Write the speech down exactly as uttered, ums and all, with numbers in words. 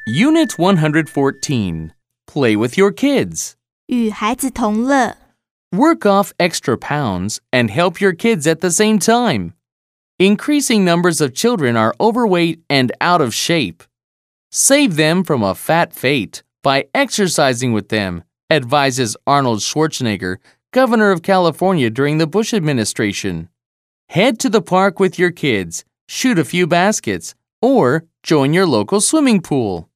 Unit one hundred fourteen. Play with your kids. 与孩子同乐， Work off extra pounds and help your kids at the same time. Increasing numbers of children are overweight and out of shape. Save them from a fat fate by exercising with them, advises Arnold Schwarzenegger, governor of California during the Bush administration. Head to the park with your kids, shoot a few baskets, or join your local swimming pool.